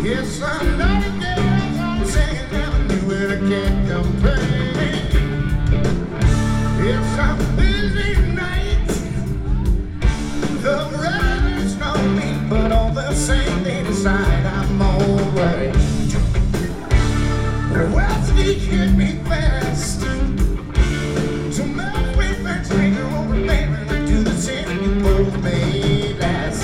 Yes, I'm not a girl on Second Avenue and I can't complain. It's a busy night. The riders know me, but all the same they decide I'm alright. Whiskey hit me fast. To melt me fast, make her over, baby. Do the same you both made last.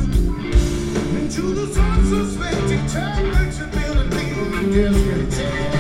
To the sun suspecting time makes you feel the need. Just gonna tell you.